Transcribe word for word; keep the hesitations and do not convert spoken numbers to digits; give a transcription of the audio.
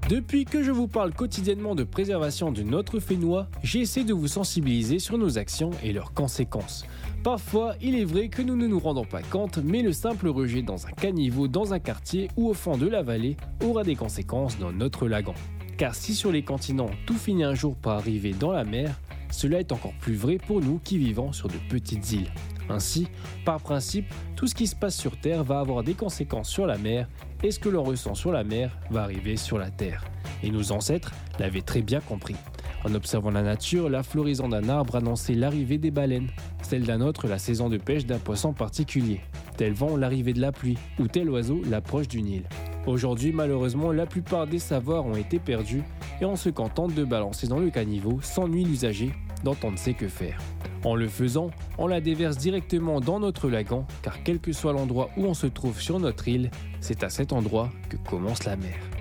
Depuis que je vous parle quotidiennement de préservation de notre Fénois, j'essaie de vous sensibiliser sur nos actions et leurs conséquences. Parfois, il est vrai que nous ne nous rendons pas compte, mais le simple rejet dans un caniveau dans un quartier ou au fond de la vallée aura des conséquences dans notre lagon. Car si sur les continents tout finit un jour par arriver dans la mer, cela est encore plus vrai pour nous qui vivons sur de petites îles. Ainsi, par principe, tout ce qui se passe sur Terre va avoir des conséquences sur la mer, et ce que l'on ressent sur la mer va arriver sur la Terre. Et nos ancêtres l'avaient très bien compris. En observant la nature, la floraison d'un arbre annonçait l'arrivée des baleines, celle d'un autre la saison de pêche d'un poisson particulier, tel vent l'arrivée de la pluie, ou tel oiseau l'approche d'une île. Aujourd'hui, malheureusement, la plupart des savoirs ont été perdus, et on se contente de balancer dans le caniveau sans nuit l'usager, dont on ne sait que faire. En le faisant, on la déverse directement dans notre lagon, car quel que soit l'endroit où on se trouve sur notre île, c'est à cet endroit que commence la mer.